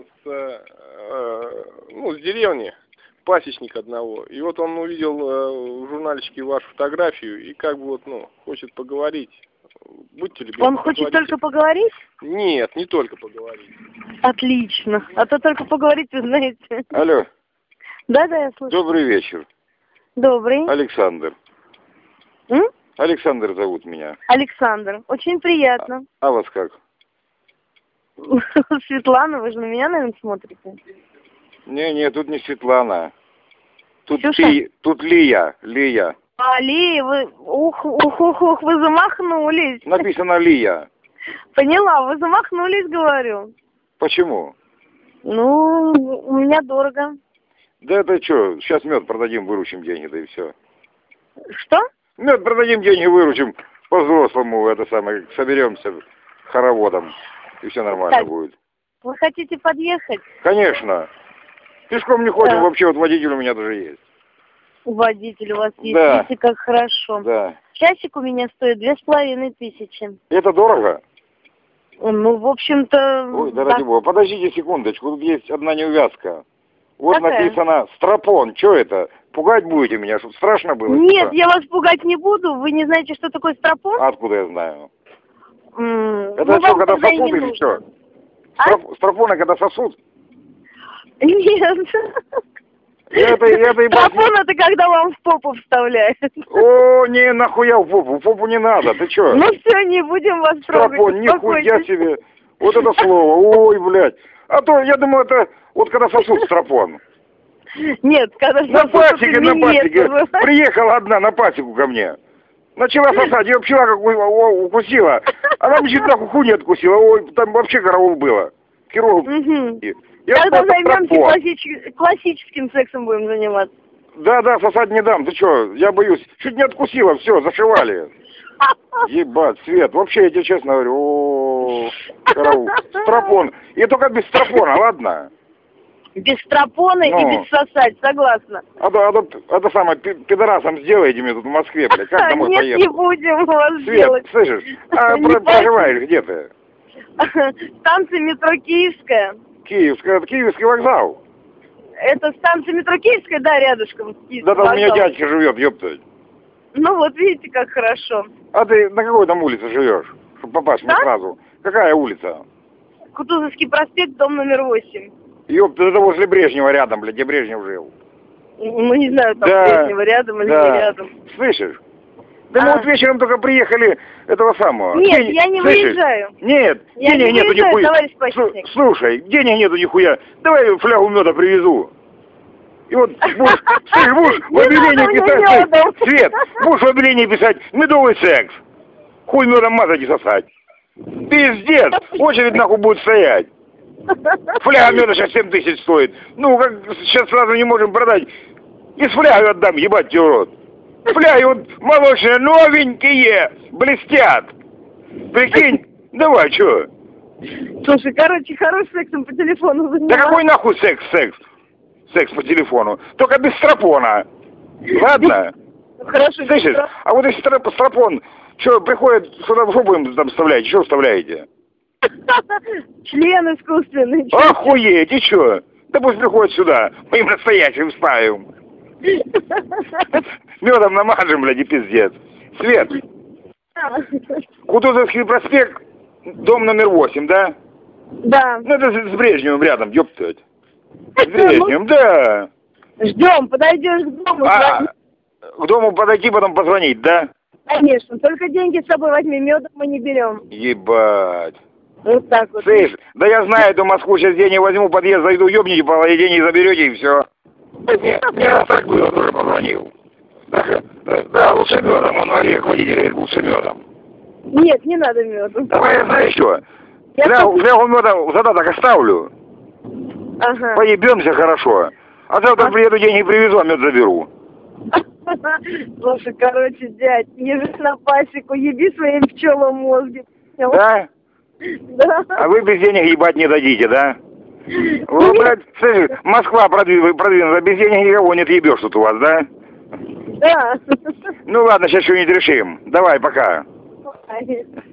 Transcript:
с деревни, пасечник одного. И вот он увидел в журнальчике вашу фотографию и как бы вот, хочет поговорить. Будьте любезны. Он хочет только поговорить? Нет, не только поговорить. Отлично. А то только поговорить, вы знаете. Алло. Да, я слушаю. Добрый вечер. Добрый. Александр. М? Александр зовут меня. Александр. Очень приятно. А вас как? Светлана, вы же на меня, наверное, смотрите? Не, тут не Светлана. Тут Ксюша? Лия. А, Лия, вы... Ух, вы замахнулись. Написано Лия. Поняла, вы замахнулись, говорю. Почему? Ну, у меня дорого. Да это что, сейчас мед продадим, выручим деньги, да и все. Что? Мед продадим, деньги выручим, по-взрослому, соберемся хороводом, и все нормально Так, будет. Вы хотите подъехать? Конечно. Пешком не ходим, Да. Вообще вот водитель у меня даже есть. Водитель у вас есть, Да. видите, как хорошо. Да. Часик у меня стоит 2500. Это дорого? Ну, в общем-то... Ой, да ради бога, подождите секундочку, тут есть одна неувязка. Вот Какая? написано «Стропон». Что это? Пугать будете меня, чтобы страшно было? Нет, типа? я вас пугать не буду. Вы не знаете, что такое стропон? Откуда я знаю? Это Ну, что, вам когда тогда и сосут не или нужно. что? А? Стропоны, когда сосут? Нет. Это Стропон это когда вам в попу вставляют. О, не, нахуя в попу не надо, ты чё? Ну все, не будем вас трогать. Стропон, нихуя успокойтесь. себе. Вот это слово, ой, блядь. А то, я думаю, это вот когда сосут стропон. Нет, когда На пасеке, нет. приехала одна на пасеку ко мне. Начала сосать, ее пчела как укусила. Она мне чуть нахуй хуй не откусила. Ой, там вообще караул было. Хирург. Тогда займемся классическим сексом будем заниматься. Да, сосать не дам. Ты что, я боюсь. Чуть не откусила, все, зашивали. Ебать, Свет, вообще я тебе честно говорю, о, караул. Стропон. И только без стропона, ладно? Без стропона и без сосать, согласна. Это самое, пидорасом сделайте мне тут в Москве, блядь, как домой Нет, поеду? не будем вас Свет, делать. слышишь, проживаешь где ты? Станция метро Киевская. Киевский вокзал. Это станция метро Киевская, да, рядышком. Да там у меня дядька живет, ёпта. Ну вот видите, как хорошо. А ты на какой там улице живешь? Чтобы попасть мне сразу. Какая улица? Кутузовский проспект, дом номер 8. Ёпта, это возле Брежнева рядом, блядь, где Брежнев жил. Ну не знаю, там Брежнева рядом или не рядом. Слышишь? Да мы вот вечером только приехали этого самого. Нет, я не выезжаю. Нет, я денег не нету выезжаю, нихуя. товарищ пасечник. Слушай, денег нету нихуя. Давай флягу меда привезу. И вот будешь в объявлении писать, Свет, будешь в объявлении писать медовый секс. Хуй медом мазать и сосать. Пиздец, очередь нахуй будет стоять. Фляга меда сейчас 7000 стоит. Ну, как сейчас сразу не можем продать. И с флягой отдам, ебать тебе в рот. Фляги вот молочные, новенькие, блестят. Прикинь, давай, чё? Слушай, хороший сексом по телефону занимаюсь. Да какой нахуй секс? Секс по телефону. Только без стропона. Ладно? Хорошо. Слышишь? А вот если стропон, что, приходит, сюда в жопу им там вставляете? Что вставляете? Член искусственный. Охуеть, и что? Да пусть приходит сюда, мы им настоящим вставим. Медом намажем, блядь, и пиздец. Свет. Кутузовский проспект, дом номер 8, да? Да. Ну это с Брежневым рядом, ёптать. С Брежневым, да. Ждем, подойдешь к дому. К дому подойти, потом позвонить, да? Конечно, только деньги с собой возьми, медом мы не берем. Ебать. Вот так вот. Слышь, да я знаю эту Москву, сейчас деньги возьму, подъезд зайду, ёбните, половину деньги заберете и все. Нет, я так было, тоже позвонил. Да, лучше медом, он Олег, водитель, лучше медом. Нет, не надо медом. Давай я знаю что. Флягу меда задаток оставлю. Ага. Поебемся хорошо. А завтра приеду, деньги привезу, а мед заберу. Слушай, короче, дядь, ежись на пасеку, еби своим пчелам мозги. Да? Да. А вы без денег ебать не дадите, да? Вы, блядь, слышишь, Москва продвинута, без денег никого не отъебешь тут у вас, да? Да. Ну ладно, сейчас что-нибудь решим. Давай, пока. Ай.